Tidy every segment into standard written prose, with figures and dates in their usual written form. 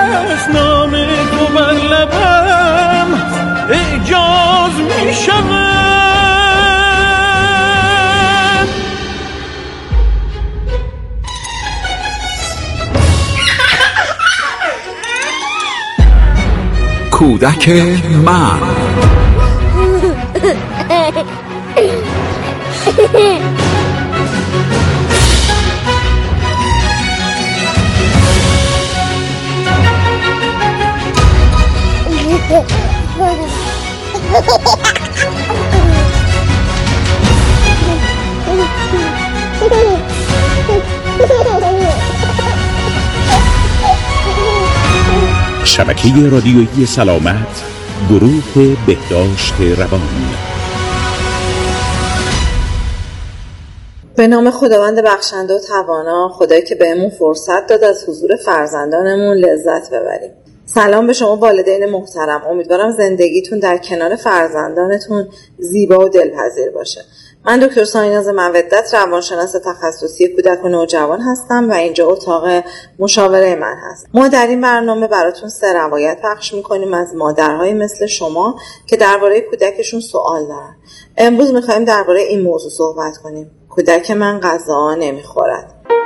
از نام تو بر لبم اعجاز می شود. کودک من شبکه رادیویی سلامت، گروه بهداشت روان. به نام خداوند بخشنده و توانا، خدایی که بهمون فرصت داد از حضور فرزندانمون لذت ببریم. سلام به شما والدین محترم. امیدوارم زندگیتون در کنار فرزندانتون زیبا و دلپذیر باشه. من دکتر سایناز مودت، روانشناس تخصصی کودک و نوجوان هستم و اینجا اتاق مشاوره من هست. ما در این برنامه براتون 3 روایت پخش میکنیم از مادرهای مثل شما که درباره کودکشون سوال دارن. امروز میخوایم درباره این موضوع صحبت کنیم. کودک من غذا نمیخورد.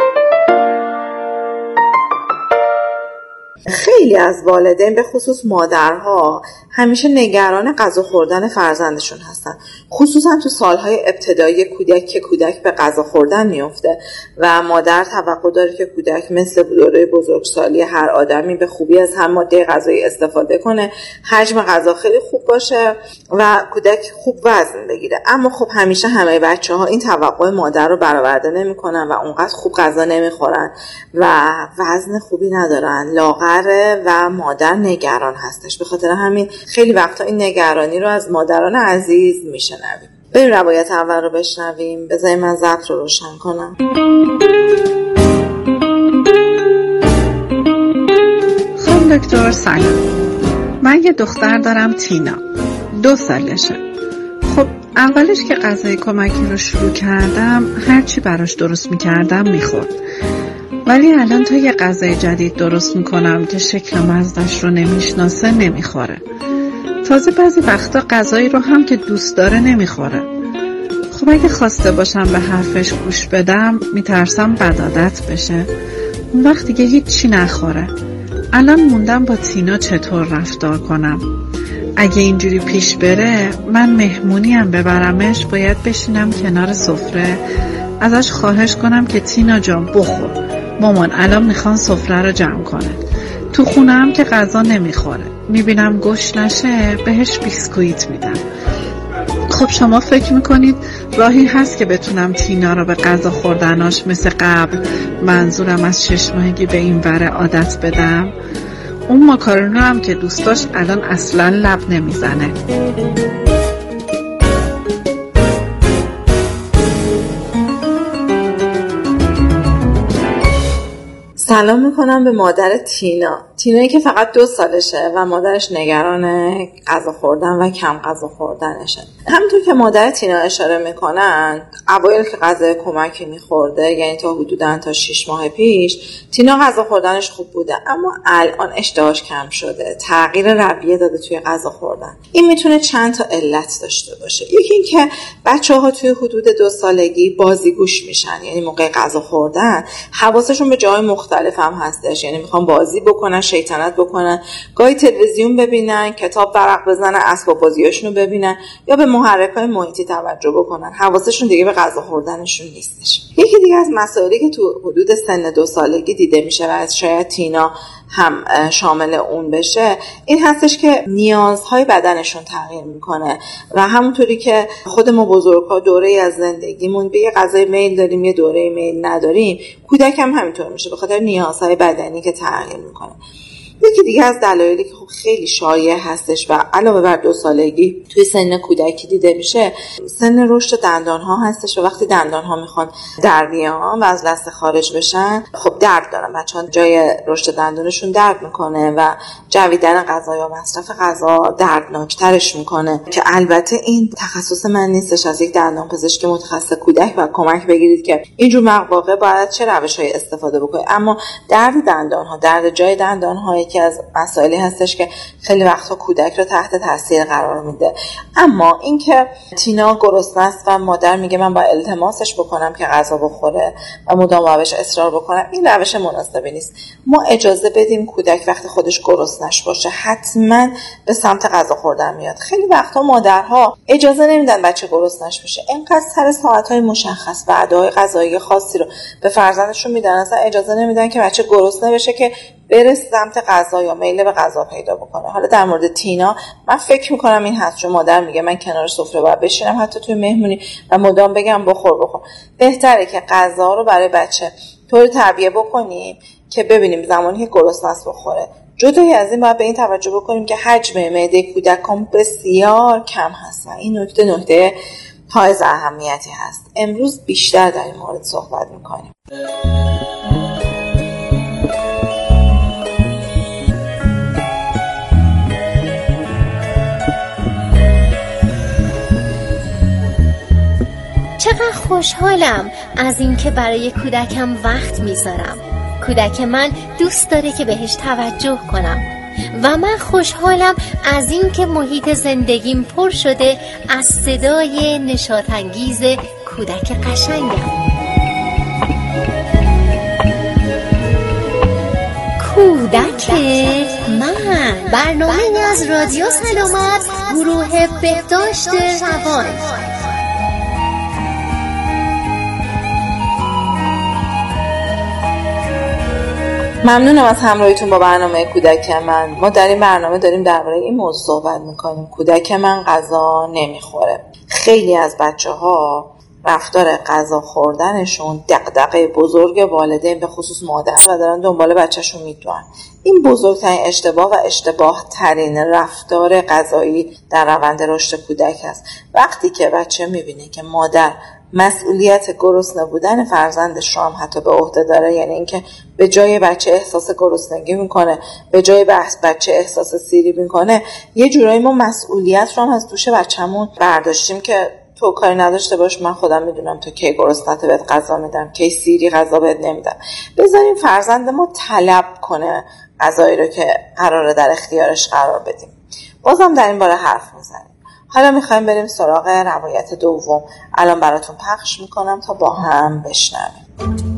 خیلی از والدین به خصوص مادرها همیشه نگران غذا خوردن فرزندشون هستن، خصوصا تو سالهای ابتدایی کودک به غذا خوردن میفته و مادر توقع داره که کودک مثل دوره بزرگسالی هر آدمی به خوبی از هر ماده غذایی استفاده کنه، حجم غذا خیلی خوب باشه و کودک خوب وزن بگیره. اما خب همیشه همه بچه‌ها این توقع مادر رو برآورده نمی‌کنن و اونقدر خوب غذا نمی‌خورن و وزن خوبی ندارن، لاغره و مادر نگران هستش. به خاطر همین خیلی وقتا این نگرانی رو از مادران عزیز میشنویم. بریم روایت اول رو بشنویم. بذارید من ضبط رو روشن کنم. خب دکتر سلام، من یه دختر دارم تینا، 2 سالشه. خب اولش که غذای کمکی رو شروع کردم هرچی براش درست میکردم میخورد، ولی الان تا یه غذای جدید درست میکنم که شکل و مزه‌اش رو نمیشناسه نمیخوره. تازه بعضی وقتا غذایی رو هم که دوست داره نمیخوره. خب اگه خواسته باشم به حرفش گوش بدم میترسم بد عادت بشه، اون وقت دیگه هیچی نخوره. الان موندم با تینا چطور رفتار کنم. اگه اینجوری پیش بره من مهمونی هم ببرمش، باید بشینم کنار سفره ازش خواهش کنم که تینا جان بخور، مامان الان میخوان سفره رو جمع کنه. تو خونه هم که غذا نمیخوره، میبینم گوش نشه بهش بیسکویت میدم. خب شما فکر میکنید راهی هست که بتونم تینا رو به غذا خوردناش مثل قبل، منظورم از 6 ماهگی به این وره عادت بدم؟ اون ماکارونی هم که دوست داشت الان اصلا لب نمیزنه. سلام میکنم به مادر تینایی که فقط 2 سالشه و مادرش نگران غذا خوردن و کم غذا خوردنشه. همونطور که مادر تینا اشاره میکنن، اوایل که غذای کمکی میخورده، یعنی تا حدوداً تا 6 ماه پیش، تینا غذا خوردنش خوب بوده، اما الان اشتهاش کم شده، تغییر رویه داده توی غذا خوردن. این میتونه چند تا علت داشته باشه. یکی این که بچه‌ها توی حدود 2 سالگی بازیگوش میشن، یعنی موقع غذا خوردن حواسشون به جای مختلف هم هستش، یعنی میخوان بازی بکنن، شیطنت بکنن، گاهی تلویزیون ببینن، کتاب ورق بزنن، اسباب بازیاشونو ببینن یا به محرک‌های محیطی توجه بکنن. حواسشون دیگه به غذا خوردنشون نیستش. یکی دیگه از مسائلی که تو حدود سن 2 سالگی دیده میشه و شاید تینا هم شامل اون بشه، این هستش که نیازهای بدنشون تغییر میکنه و همونطوری که خود ما بزرگ‌ها دوره‌ای از زندگیمون به یه غذای میل داریم، یه دوره میل نداریم، کودک هم همینطور میشه به خاطر نیازهای بدنی که تغییر میکنه. یکی دیگه از دلایلی که خب خیلی شایع هستش و علاوه بر 2 سالگی توی سن کودکی دیده میشه، سن رشد دندان‌ها هستش و وقتی دندان‌ها میخوان در بیان و از لثه خارج بشن، خب درد دارن بچه‌ها، جای رشد دندونشون درد میکنه و جویدن غذا یا مصرف غذا دردناکترش میکنه، که البته این تخصص من نیستش، از یک دندانپزشک متخصص کودک و کمک بگیرید که اینجور مواقع باید چه روش‌هایی استفاده بکنید. اما درد دندان‌ها، درد جای دندان‌های یکی از مسائلی هستش که خیلی وقتا کودک رو تحت تاثیر قرار میده. اما اینکه تینا گرسنه است و مادر میگه من باید التماسش بکنم که غذا بخوره و مدام روش اصرار بکنم، این روش مناسبی نیست. ما اجازه بدیم کودک وقتی خودش گرسنش باشه حتما به سمت غذا خوردن میاد. خیلی وقتا مادرها اجازه نمیدن بچه گرسنش بشه، اینقدر سر ساعت‌های مشخص وعده‌های غذایی خاصی رو به فرزندشون میدن، اصلا اجازه نمیدن که بچه گرسنه بشه که بره سمت غذا یا میل به غذا پیدا بکنه. حالا در مورد تینا من فکر میکنم این هست، چون مادر میگه من کنار سفره باید بشینم حتی توی مهمونی و مدام بگم بخور. بهتره که غذا رو برای بچه طوری تربیت بکنیم که ببینیم زمانی که گرسنه است بخوره. جدای از این باید به این توجه بکنیم که حجم معده کودکان بسیار کم هست و این نکته حائز اهمیتی هست. امروز بیشتر در این مورد صحبت میکنیم. چقدر خوشحالم از این که برای کودکم وقت میذارم. کودک من دوست داره که بهش توجه کنم و من خوشحالم از این که محیط زندگیم پر شده از صدای نشاط‌انگیز کودک قشنگم. کودک من، برنامه از رادیو سلامت، گروه بهداشت روان. ممنونم از همراهیتون با برنامه کودک من. ما در این برنامه داریم درباره این موضوع صحبت میکنیم. کودک من غذا نمیخوره. خیلی از بچه‌ها رفتار غذا خوردنشون دغدغه بزرگ والدین به خصوص مادر و دارن دنبال بچه‌شون میدوئن. این بزرگترین اشتباه و اشتباه ترین رفتار غذایی در روند رشد کودک است. وقتی که بچه میبینه که مادر مسئولیت گرسنه بودن فرزندش رو هم حتی به عهده داره، یعنی اینکه به جای بچه احساس گرسنگی میکنه، به جای بچه احساس سیری میکنه، یه جورایی ما مسئولیت رو هم از دوش بچه‌مون برداشتیم که تو کاری نداشته باش، من خودم میدونم تو کی گرسنه‌ت بهت غذا میدم، کی سیری غذا بهت نمیدم. بذاریم فرزند ما طلب کنه غذایی رو که قراره در اختیارش قرار بدیم. بازم در این باره حرف میزنیم. حالا میخوایم بریم سراغ روایت دوم. الان براتون پخش میکنم تا با هم بشنویم.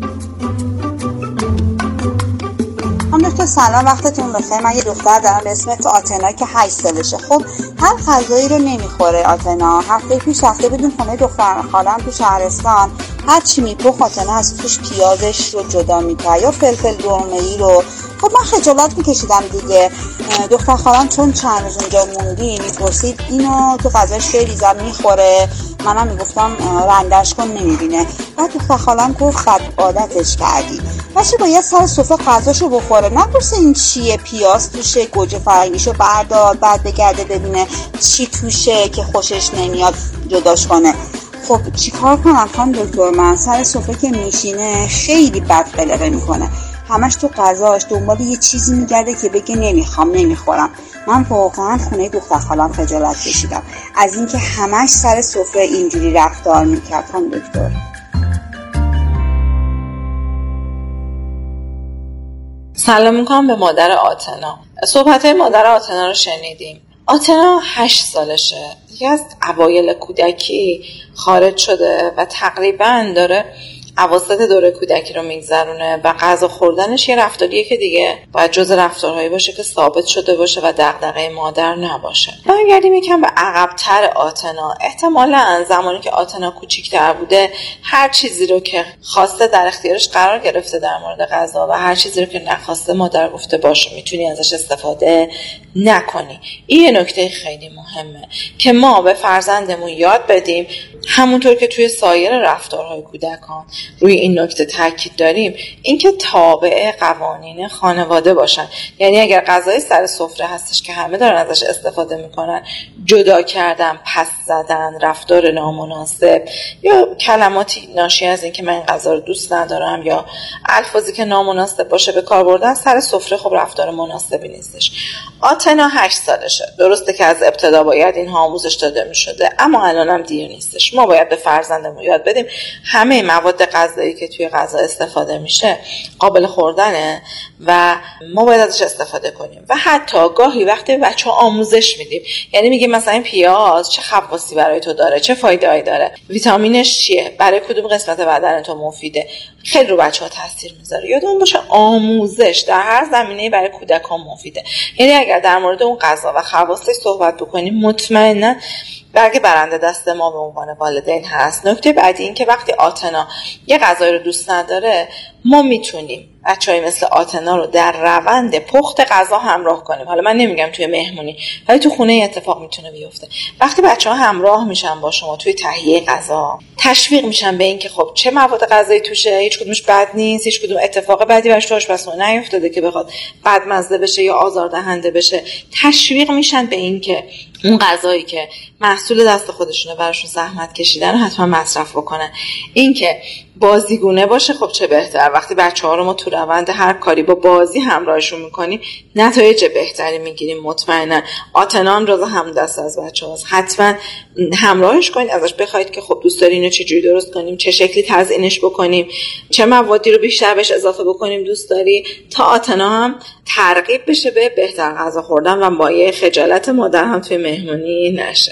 دکتر سلام، وقتتون بخیر. من یه دختر دارم به اسم آتنا که 8 سالشه. خب هر غذایی رو نمیخوره آتنا. هفته پیش رفته بدون خونه دختر خالم تو شهرستان، هر چی میپخت آتنا از توش پیازش رو جدا میکرد یا فلفل دلمه‌ای رو. خب من خجالت میکشیدم دیگه. دختر خالم چون چند روز اونجا موندی میپرسید اینو تو غذاش بریزم میخوره، منم میگفتم رندش کن نمیبینه. بعد دختر خالم گفت بد عادتش کردی، بچه باید سر سفره غذاشو بخوره، نپرسه این چیه، پیاز توشه، گوجه فرنگیشو بردار، بعد بگرده ببینه چی توشه که خوشش نمیاد جداش کنه. خب چیکار کنم خانم دکتر؟ من سر سفره که میشینه خیلی بد قلقه میکنه، همش تو غذاش دنبال یه چیزی میگرده که بگه نمیخوام نمیخورم. من واقعا خونه دختر خالم خجالت کشیدم از اینکه همش سر سفره اینجوری رفتار میکرد. خانم دکتر سلام میکنم به مادر آتنا. صحبت‌های مادر آتنا رو شنیدیم. آتنا 8 سالشه، دیگه از اوایل کودکی خارج شده و تقریبا داره اواسط دوره کودکی رو میگذرونه و غذا خوردنش یه رفتاریه که دیگه باید جز رفتارهایی باشه که ثابت شده باشه و دغدغه مادر نباشه. برگردیم یکم به عقب‌تر آتنا. احتمالاً زمانی که آتنا کوچیک‌تر بوده هر چیزی رو که خواسته در اختیارش قرار گرفته در مورد غذا و هر چیزی رو که نخواسته مادر گفته باشه میتونی ازش استفاده نکنی. این یه نکته خیلی مهمه که ما به فرزندمون یاد بدیم، همونطور که توی سایر رفتارهای کودکان روی این نکته تاکید داریم، اینکه تابع قوانین خانواده باشن. یعنی اگر غذای سر سفره هستش که همه دارن ازش استفاده میکنن، جدا کردن، پس زدن، رفتار نامناسب یا کلماتی ناشی از این که من این غذا رو دوست ندارم یا الفاظی که نامناسب باشه به کار بردن سر سفره، خب رفتار مناسبی نیستش. آتنا 8 سالشه. درسته که از ابتدا باید اینها آموزش داده میشده، اما الان هم دیر نیستش. ما باید به فرزندمون یاد بدیم همه مواد غذایی که توی غذا استفاده میشه قابل خوردنه و ما باید ازش استفاده کنیم. و حتی گاهی وقتی به بچه‌ها آموزش میدیم، یعنی میگیم مثلا این پیاز چه خواصی برای تو داره، چه فایده‌ای داره، ویتامینش چیه، برای کدوم قسمت بدن تو مفیده، خیلی رو بچه‌ها تاثیر میذاره. یادمون باشه آموزش در هر زمینه‌ای برای کودکان مفیده. یعنی اگر در مورد اون غذا و خواصش صحبت بکنیم مطمئنا برگ برنده دست ما به عنوان والدین هست. نکته بعدی این که وقتی آتنا یه غذایی رو دوست نداره، ما میتونیم بچه‌ای مثل آتنا رو در روند پخت غذا همراه کنیم. حالا من نمیگم توی مهمونی، ولی تو خونه اتفاق میتونه بیفته. وقتی بچه‌ها همراه میشن با شما توی تهیه غذا، تشویق میشن به این که خب چه مواد غذایی توشه، هیچ کدومش بد نیست، هیچ کدوم اتفاق بدی براش تو آشپزخونه نیفتاده که بخواد بدمزه بشه یا آزاردهنده بشه. تشویق میشن به این که اون غذایی که محصول دست خودشونه براشون زحمت کشیدن رو حتما مصرف بکنن. این که بازیگونه باشه خب چه بهتر. وقتی بچه‌ها رو ما تو روند هر کاری با بازی همراهشون میکنیم نتایج بهتری میگیریم. مطمئنا آتنا هم جزو همدست از بچه‌هاست. حتما همراهش کنید، ازش بخواید که خب دوست داری اینو چجوری درست کنیم، چه شکلی تزیینش بکنیم، چه موادی رو بیشتر بهش اضافه بکنیم دوست داری، تا آتنا هم ترغیب بشه به بهتر غذا خوردن و مایه خجالت مادر هم توی مهمونی نشه.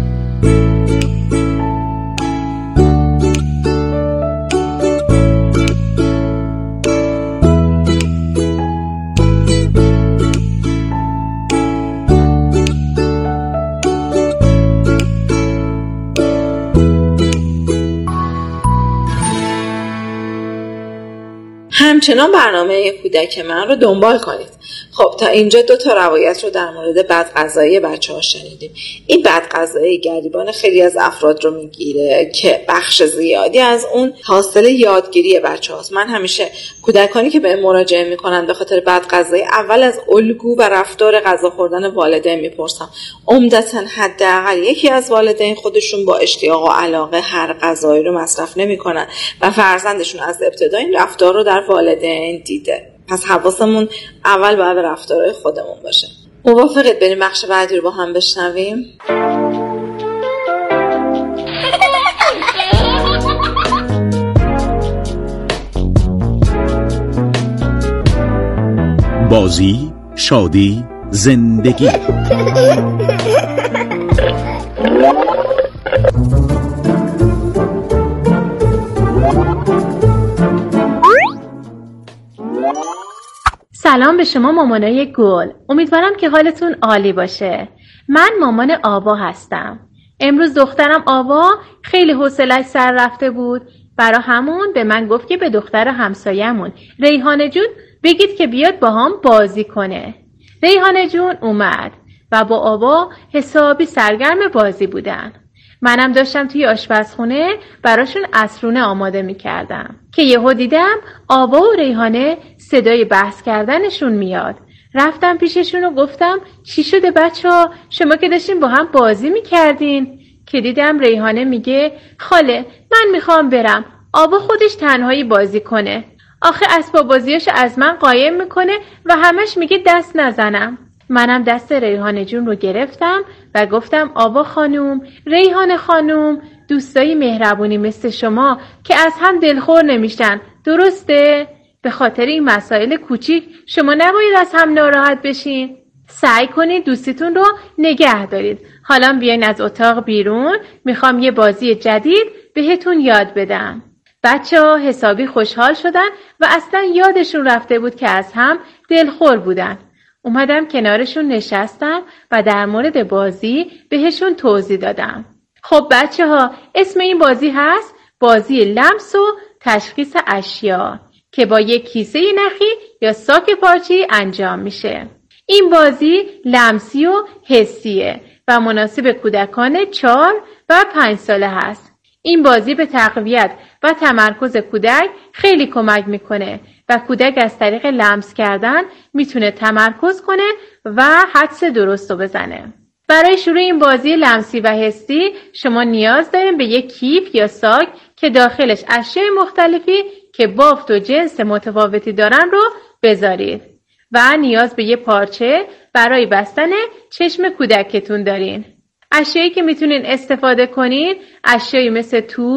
همچنان برنامه کودک من رو دنبال کنید. خب تا اینجا 2 تا روایت رو در مورد بدغذایی بچه‌ها شنیدیم. این بدغذایی گریبان خیلی از افراد رو میگیره که بخش زیادی از اون حاصل یادگیری بچه‌هاست. من همیشه کودکانی که به مراجعه میکنن به خاطر بدغذایی اول از الگو و رفتار غذا خوردن والدین میپرسم. عمدتاً حداقل یکی از والدین خودشون با اشتیاق و علاقه هر غذایی رو مصرف نمیکنن و فرزندشون از ابتدا این رفتار رو در والدین دیده. پس حواسمون اول باید رفتارهای خودمون باشه. موافقید بریم بخش بعدی رو با هم بشنویم؟ بازی، شادی، زندگی. سلام به شما مامانای گل. امیدوارم که حالتون عالی باشه. من مامان آوا هستم. امروز دخترم آوا خیلی حوصله‌اش سر رفته بود. برا همون به من گفت که به دختر همسایمون ریحانه جون بگید که بیاد با هم بازی کنه. ریحانه جون اومد و با آوا حسابی سرگرم بازی بودن. منم داشتم توی آشپزخونه براشون عصرونه آماده می‌کردم که یهو دیدم آوا و ریحانه صدای بحث کردنشون میاد. رفتم پیششون و گفتم چی شده بچه‌ها؟ شما که داشتین با هم بازی می‌کردین. که دیدم ریحانه میگه خاله من میخوام برم، آوا خودش تنهایی بازی کنه. آخه اسباب بازیاشو از من قایم میکنه و همش میگه دست نزنم. منم دست ریحانه جون رو گرفتم و گفتم آوا خانوم، ریحانه خانوم، دوستای مهربونی مثل شما که از هم دلخور نمیشن، درسته؟ به خاطر این مسائل کوچیک شما نباید از هم ناراحت بشین. سعی کنید دوستیتون رو نگه دارید. حالا بیاین از اتاق بیرون، میخوام یه بازی جدید بهتون یاد بدم. بچه‌ها حسابی خوشحال شدن و اصلا یادشون رفته بود که از هم دلخور بودن. اومدم کنارشون نشستم و در مورد بازی بهشون توضیح دادم. خب بچه‌ها اسم این بازی هست بازی لمس و تشخیص اشیا که با یک کیسه نخی یا ساک پارچه‌ای انجام میشه. این بازی لمسی و حسیه و مناسب کودکان 4 و 5 ساله هست. این بازی به تقویت و تمرکز کودک خیلی کمک میکنه و کودک از طریق لمس کردن میتونه تمرکز کنه و حدس درست رو بزنه. برای شروع این بازی لمسی و حسی شما نیاز دارین به یک کیف یا ساک که داخلش اشیاء مختلفی که بافت و جنس متفاوتی دارن رو بذارید و نیاز به یه پارچه برای بستن چشم کودکتون دارین. اشیایی که میتونین استفاده کنین اشیایی مثل توپ،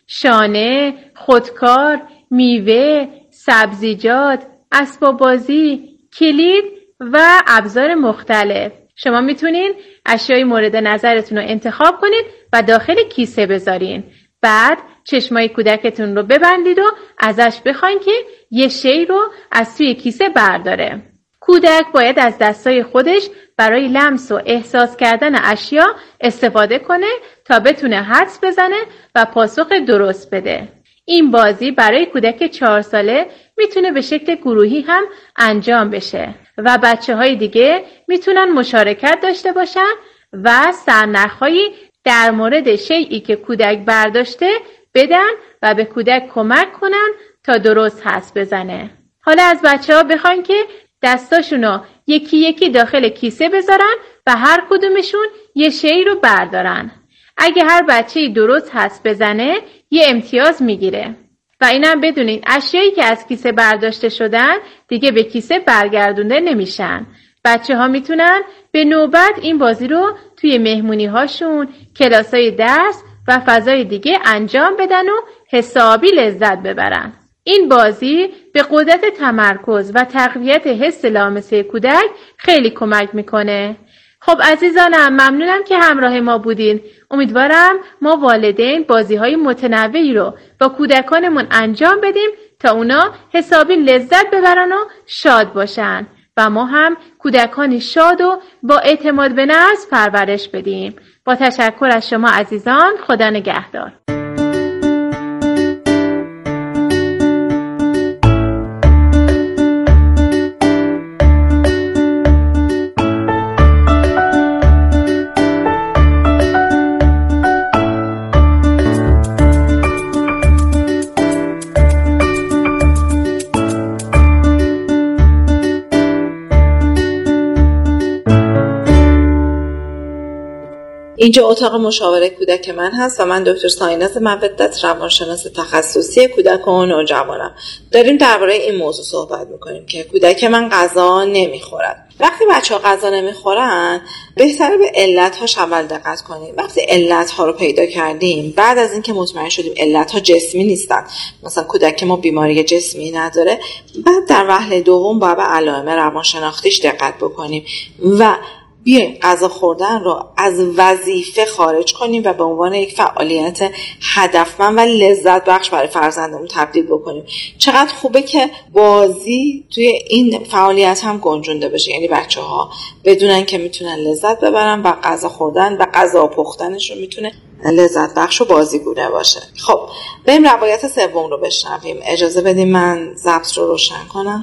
شانه، خودکار، میوه، سبزیجات، اسباب بازی، کلید و ابزار مختلف. شما میتونین اشیای مورد نظرتون رو انتخاب کنید و داخل کیسه بذارین. بعد چشمای کودکتون رو ببندید و ازش بخواین که یه شی رو از توی کیسه برداره. کودک باید از دستای خودش برای لمس و احساس کردن اشیا استفاده کنه تا بتونه حدس بزنه و پاسخ درست بده. این بازی برای کودک 4 ساله میتونه به شکل گروهی هم انجام بشه و بچه‌های دیگه میتونن مشارکت داشته باشن و سرنخ‌هایی در مورد شیئی که کودک برداشته بدن و به کودک کمک کنن تا درست حدس بزنه. حالا از بچه‌ها بخواین که دستاشونو یکی یکی داخل کیسه بذارن و هر کدومشون یه شی رو بردارن. اگه هر بچه‌ای درست حدس بزنه یه امتیاز میگیره. و اینم بدونین اشیایی که از کیسه برداشته شدن دیگه به کیسه برگردونده نمیشن. بچه‌ها میتونن به نوبت این بازی رو توی مهمونی هاشون، کلاسای درس و فضای دیگه انجام بدن و حسابی لذت ببرن. این بازی به قدرت تمرکز و تقویت حس لامسه کودک خیلی کمک میکنه. خب عزیزانم، ممنونم که همراه ما بودین. امیدوارم ما والدین بازی‌های متنوعی رو با کودکانمون انجام بدیم تا اونا حسابی لذت ببرن و شاد باشن و ما هم کودکانی شاد و با اعتماد به نفس پرورش بدیم. با تشکر از شما عزیزان، خدا نگهدار. اینجا اتاق مشاوره کودک من هست و من دکتر سایناز مودت، روانشناس تخصصی کودک و نوجوانم. داریم درباره این موضوع صحبت میکنیم که کودک من غذا نمیخورد. وقتی بچه‌ها غذا نمیخورن بهتره به علت‌هاش اول دقت کنیم. وقتی علت‌ها رو پیدا کردیم، بعد از اینکه مطمئن شدیم علت‌ها جسمی نیستن، مثلا کودک ما بیماری جسمی نداره، بعد در وهله دوم باید به علائم روانشناختیش دقت بکنیم و بیایم غذا خوردن رو از وظیفه خارج کنیم و به عنوان یک فعالیت هدفمند و لذت بخش برای فرزندمون تبدیل بکنیم. چقدر خوبه که بازی توی این فعالیت هم گنجونده بشه، یعنی بچه‌ها بدونن که میتونن لذت ببرن و غذا خوردن و غذا پختنش رو میتونه لذت بخش و بازیگونه باشه. خب بریم روایت سوم رو بشنویم. اجازه بدیم من ضبط رو روشن کنم.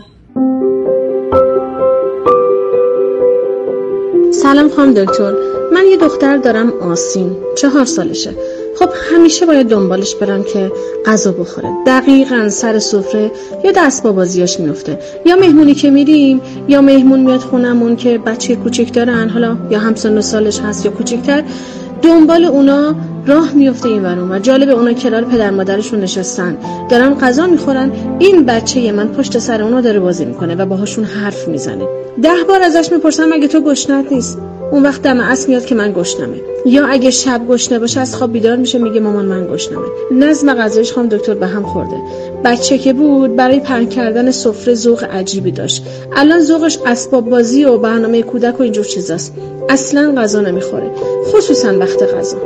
سلام خانم دکتر، من یه دختر دارم، آسین، 4 سالشه. خب همیشه باید دنبالش برم که غذا بخوره. دقیقاً سر سفره یا دست با بازیاش میفته، یا مهمونی که میریم یا مهمون میاد خونمون که بچه کوچیک دارن، حالا یا همسن و سالش هست یا کوچیکتر، دنبال اونا راه میفته این ور اون ور. جالب، اونا کنار پدر مادرشون نشستن دارن غذا میخورن، این بچه من پشت سر اونا داره بازی میکنه و باهاشون حرف میزنه. 10 بار ازش میپرسم مگه تو گشنت نیست؟ اون وقت دم عصر میاد که من گشنمه، یا اگه شب گشنه باشه از خواب بیدار میشه میگه مامان من گشنمه. نظم غذایش خانم دکتر به هم خورده. بچه که بود برای پهن کردن سفره ذوق عجیبی داشت، الان ذوقش اسباب بازی و برنامه کودک و اینجور چیزاست. اصلا غذا نمیخوره، خصوصا وقت غذا.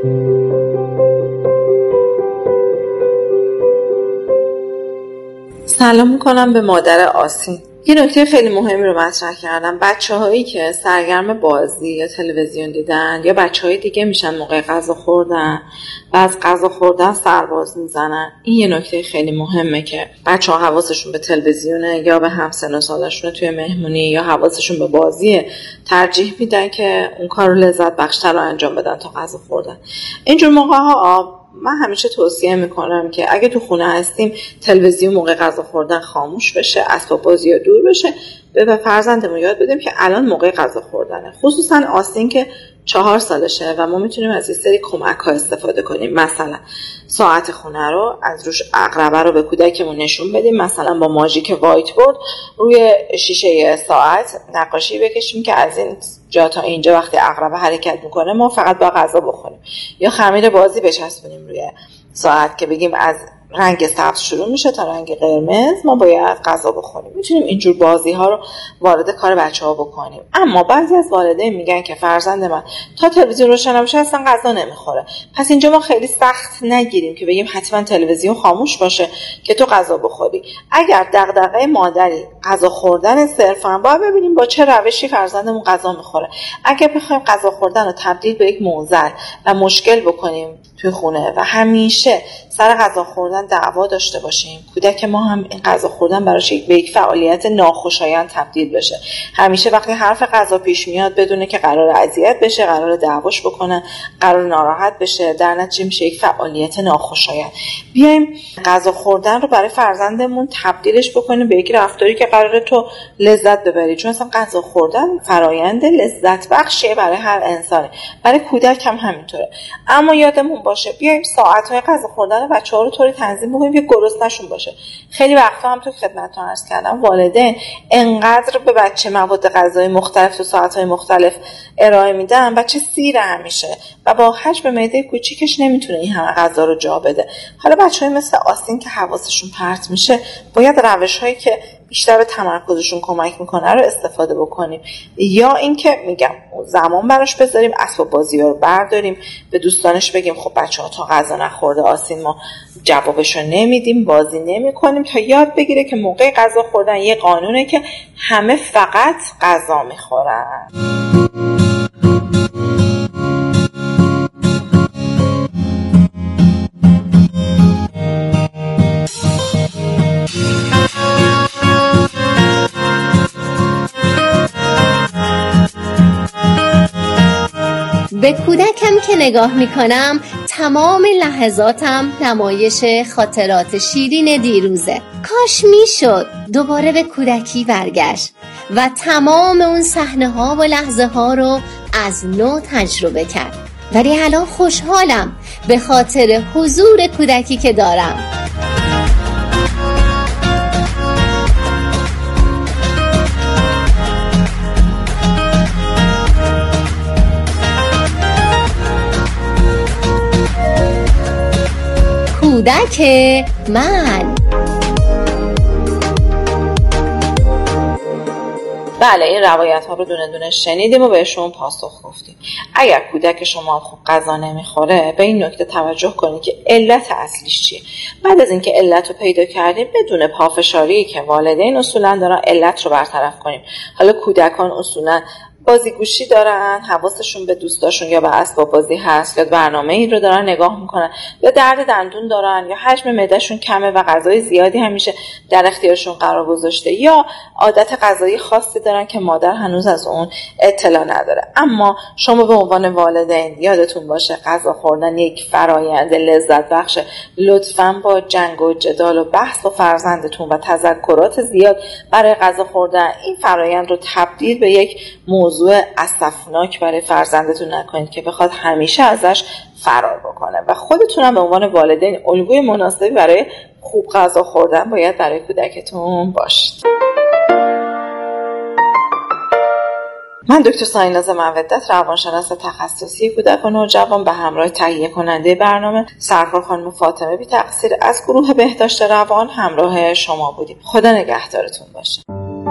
سلام میکنم به مادر آسین. یه نکته خیلی مهمی رو مطرح کردم. بچه‌هایی که سرگرم بازی یا تلویزیون دیدن یا بچه‌های دیگه میشن موقع غذا خوردن و از غذا خوردن سرباز میزنن، این یه نکته خیلی مهمه که بچه‌ها حواسشون به تلویزیونه یا به همسن و سالشون توی مهمونی یا حواسشون به بازی، ترجیح میدن که اون کار رو لذت بخشتر رو انجام بدن تا غذا خوردن. اینجور موقع‌ها من همیشه توصیه میکنم که اگه تو خونه هستیم تلویزیون موقع غذا خوردن خاموش بشه، اسباب بازی ها دور بشه، به فرزندمون یاد بدیم که الان موقع غذا خوردنه. خصوصا آستین که 4 سالشه و ما میتونیم از این سری کمک ها استفاده کنیم. مثلا ساعت خونه رو از روش عقربه رو به کودکمون نشون بدیم، مثلا با ماژیک وایت بورد روی شیشه ساعت نقاشی بکشیم که از این جا تا اینجا وقتی عقربه حرکت میکنه ما فقط با غذا بخوریم، یا خمیر بازی بچسبونیم روی ساعت که بگیم از رنگ سبز شروع میشه تا رنگ قرمز ما باید غذا بخوریم. میتونیم اینجور بازی ها رو وارد کار بچه ها بکنیم. اما بعضی از والدین میگن که فرزند من تا تلویزیون روشن بشه اصلا غذا نمیخوره. پس اینجا ما خیلی سخت نگیریم که بگیم حتما تلویزیون خاموش باشه که تو غذا بخوری. اگر دغدغه مادری غذا خوردن صرفا، باید ببینیم با چه روشی فرزندمون غذا میخوره. اگه بخوایم غذا خوردن رو تبدیل به یک معضل و مشکل بکنیم توی خونه و همیشه سر غذا خوردن دعوا داشته باشیم، کودک ما هم این غذا خوردن براش به یک فعالیت ناخوشایند تبدیل بشه. همیشه وقتی حرف غذا پیش میاد بدونه که قرار اذیت بشه، قرار دعواش بکنه، قرار ناراحت بشه، در نتیجه میشه یک فعالیت ناخوشایند. بیایم غذا خوردن رو برای فرزندمون تبدیلش بکنیم به یک رفتاری که قراره تو لذت ببری، چون اصلا غذا خوردن فرآیند لذت بخشیه برای هر انسانی، برای کودک هم همینطوره. اما یادمون باشه بیایم ساعت‌های غذا خوردن بچه‌ها رو طوری تنظیم بکنیم که گرسنه‌شون باشه. خیلی وقتا هم تو خدمتتون عرض کردم والدین انقدر به بچه مواد غذایی مختلف تو ساعت‌های مختلف ارائه میدن، بچه سیر همیشه و با حجم معده کوچیکش نمیتونه این همه غذا رو جا بده. حالا بچه‌های مثل آستین که حواسشون پرت میشه، باید روش‌هایی که بیشتر به تمرکزشون کمک میکنه رو استفاده بکنیم، یا اینکه میگم زمان براش بذاریم، اسباب بازی رو برداریم، به دوستانش بگیم خب بچه‌ها تا غذا نخورده آسین ما جوابشو نمیدیم، بازی نمیکنیم، تا یاد بگیره که موقع غذا خوردن یه قانونه که همه فقط غذا میخورن. به کودکم که نگاه میکنم تمام لحظاتم نمایش خاطرات شیرین دیروزه. کاش میشد دوباره به کودکی برگشت و تمام اون صحنه ها و لحظه ها رو از نو تجربه کرد. ولی الان خوشحالم به خاطر حضور کودکی که دارم. کودک من. بله، این روایت ها رو دونه دونه شنیدیم و بهشون پاسخ گفتیم. اگر کودک شما خوب غذا نمیخوره، به این نکته توجه کنید که علت اصلیش چیه. بعد از اینکه علت رو پیدا کردیم، بدون پافشاری که والدین اصولا دارن علت رو برطرف کنیم. حالا کودکان اصولا بازیگوشی دارن، حواسشون به دوستاشون یا به اسباب بازی هست، یا برنامه ای رو دارن نگاه میکنن، یا درد دندون دارن، یا حجم معدهشون کمه و غذای زیادی همیشه در اختیارشون قرار گذاشته، یا عادت غذایی خاصی دارن که مادر هنوز از اون اطلاع نداره. اما شما به عنوان والدین یادتون باشه غذا خوردن یک فرایند لذت بخشه. لطفاً با جنگ و جدال و بحث با فرزندتون و تذکرات زیاد برای غذا خوردن این فرایند رو تبدیل به یک موضوع اسفناک برای فرزندتون نکنید که بخواد همیشه ازش فرار بکنه. و خودتون هم به عنوان والدین الگوی مناسبی برای خوب غذا خوردن باید برای کودکتون باشید. من دکتر سایناز مودت، روانشناس تخصصی کودک و نوجوان، به همراه تهیه کننده برنامه سرکار خانم فاطمه بی تقصیر از گروه بهداشت روان همراه شما بودیم. خدا نگهدارتون باشه.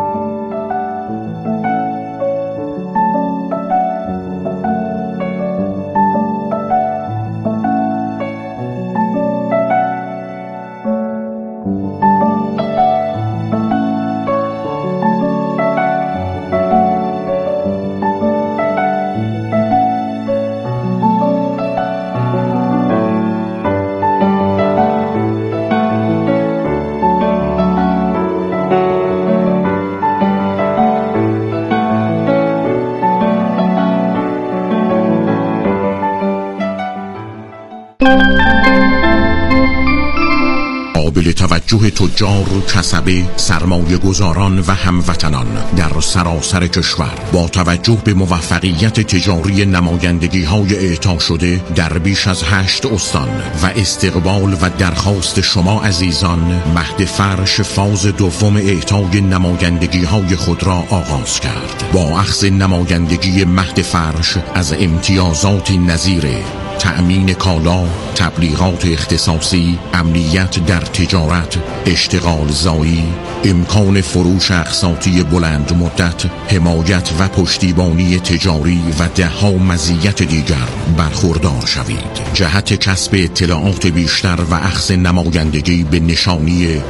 قابل توجه تجار، کسبه، سرمایه گذاران و هموطنان در سراسر کشور با توجه به موفقیت تجاری نمایندگی های اعطا شده در بیش از 8 استان و استقبال و درخواست شما عزیزان، مهد فرش فاز دوم اعطای نمایندگی های خود را آغاز کرد. با اخذ نمایندگی مهد فرش از امتیازات نظیر تأمین کالا، تبلیغات اختصاصی، امنیت در تجارت، اشتغال زایی، امکان فروش اقساطی بلند مدت، حمایت و پشتیبانی تجاری و ده‌ها مزیت دیگر برخوردار شوید. جهت کسب اطلاعات بیشتر و اخذ نمایندگی به نشانی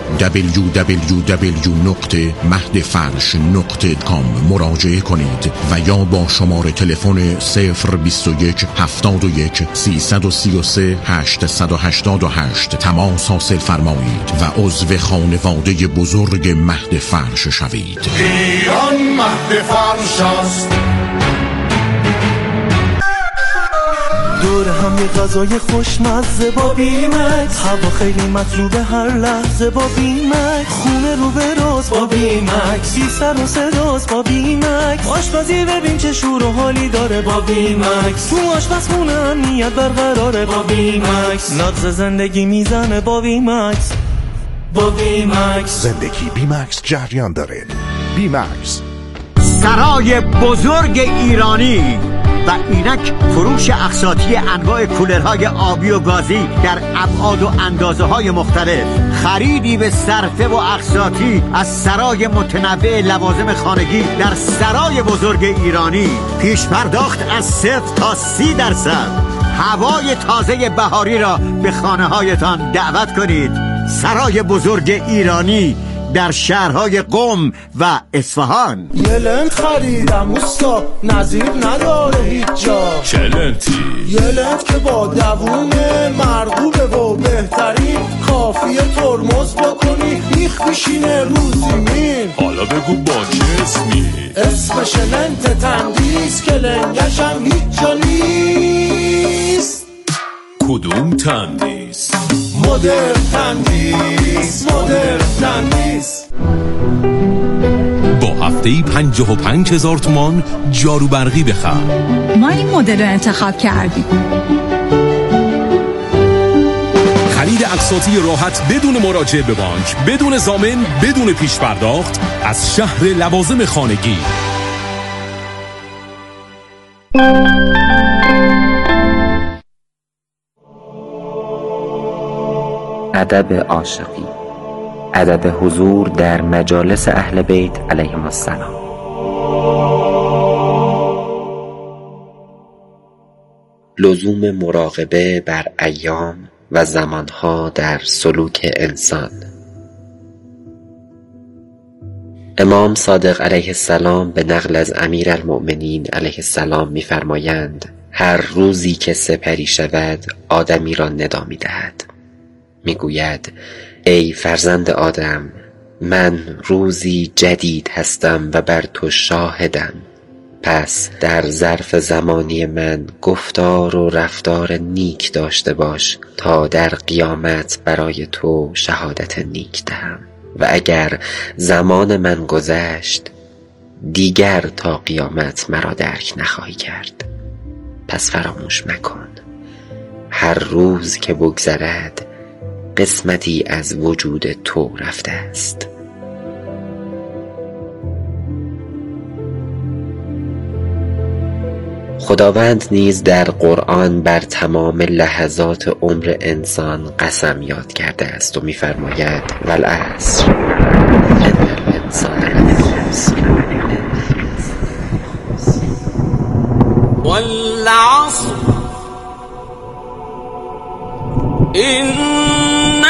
www.mahdfarsh.com مراجعه کنید و یا با شماره تلفن 021 71 333 888 تماس حاصل فرمایید و عضو خانواده بزرگ مهد فرش شوید. ایران مهد فرش است. دور هم یه غذای خوشمزه با بیمکس، هوا خیلی مطلوبه هر لحظه با بیمکس، خونه رو به راست با بیمکس، بی سر و صداست با بیمکس، آشپزی ببین چه شور و حالی داره با بیمکس، تو آشپزخونه امنیت برقراره با بیمکس، نغز زندگی میزنه با بیمکس. با بیمکس زندگی بیمکس جریان داره. بیمکس سرای بزرگ ایرانی و اینک فروش اقساطی انواع کولرهای آبی و گازی در ابعاد و اندازه‌های مختلف، خریدی به صرفه و اقساطی از سرای متنوع لوازم خانگی در سرای بزرگ ایرانی، پیش پرداخت از 0 تا 30%، هوای تازه بهاری را به خانه‌هایتان دعوت کنید. سرای بزرگ ایرانی در شهرهای قم و اصفهان. یه لنت خریدم اوستا، نظیر نداره هیچ جا. چه لنتی؟ یه لنت که با دوونه مرغوبه و بهترین، کافیه ترمز بکنی میخ بشینه رو زمین. حالا بگو با چه اسمی؟ اسمش لنت تندیس که لنگشم هیچ جا نیست. کدوم تندیس؟ مدرن تندیس، مدرن تندیس. با هفته‌ای 55,000 تومان جارو برقی بخر. ما این مدل رو انتخاب کردیم. خرید اقساطی راحت بدون مراجعه به بانک، بدون ضامن، بدون پیش پرداخت از شهر لوازم خانگی. ادب عاشقی، ادب حضور در مجالس اهل بیت علیهم السلام. لزوم مراقبه بر ایام و زمانها در سلوک انسان. امام صادق علیه السلام به نقل از امیرالمؤمنین علیه السلام می‌فرمایند هر روزی که سپری شود آدمی را ندا می‌دهد. میگوید ای فرزند آدم، من روزی جدید هستم و بر تو شاهدم، پس در ظرف زمانی من گفتار و رفتار نیک داشته باش تا در قیامت برای تو شهادت نیک دهم، و اگر زمان من گذشت دیگر تا قیامت مرا درک نخواهی کرد، پس فراموش مکن. هر روز که بگذرد قسمتی از وجود تو رفته است. خداوند نیز در قرآن بر تمام لحظات عمر انسان قسم یاد کرده است و می‌فرماید والعصر ان الانسان لفی خسر والعصر ان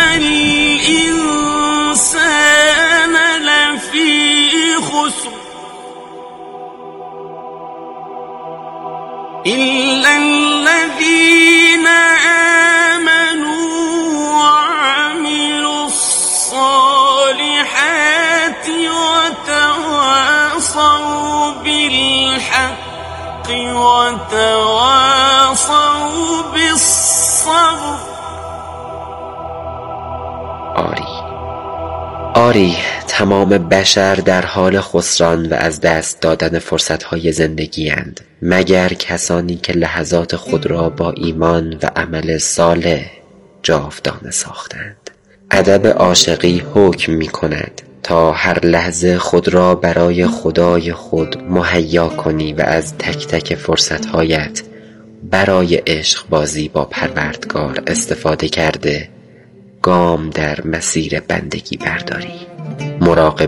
الانسان لفی خسر إلا الذين آمنوا وعملوا الصالحات وتواصوا بالحق وتواصوا بالصبر. آری تمام بشر در حال خسران و از دست دادن فرصتهای زندگی اند، مگر کسانی که لحظات خود را با ایمان و عمل صالح جاودانه ساختند. ادب عاشقی حکم می کند تا هر لحظه خود را برای خدای خود مهیا کنی و از تک تک فرصتهایت برای عشق بازی با پروردگار استفاده کرده گام در مسیر بندگی برداری. مراقب